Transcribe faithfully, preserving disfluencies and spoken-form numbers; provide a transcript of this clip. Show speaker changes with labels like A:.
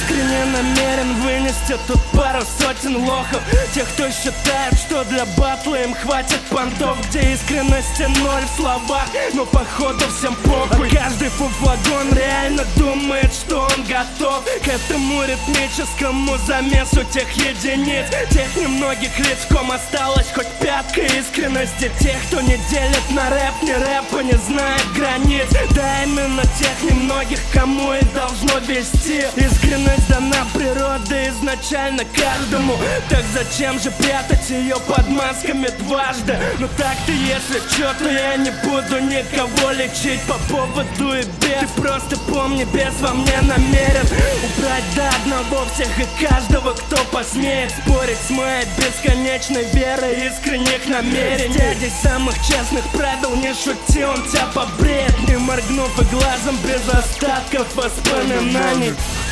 A: искренне намерен вынести тут пару сотен лохов. Тех, кто считает, что для батла им хватит понтов, где искренности ноль в словах, но походу всем похуй. А каждый фуфлагон реально думает, что он готов к этому ритмическому замесу тех единиц, тех немногих лиц, в ком осталась хоть пятка искренности, тех, кто не делит на рэп, ни рэпа не знает границ. Да, именно тех немногих, кому и должно вести. Искренность дана природой изначально каждому, так зачем же прятать ее под масками дважды? Ну так-то, если чё, то я не буду никого лечить по поводу и без. Ты просто помни, без во мне намерен убрать до одного всех и каждого, кто посмеет спорить с моей бесконечной верой искренних намерений. С дядей самых честных правил не шути, он тебя побреет, не моргнув и глазом, без остатков воспоминаний.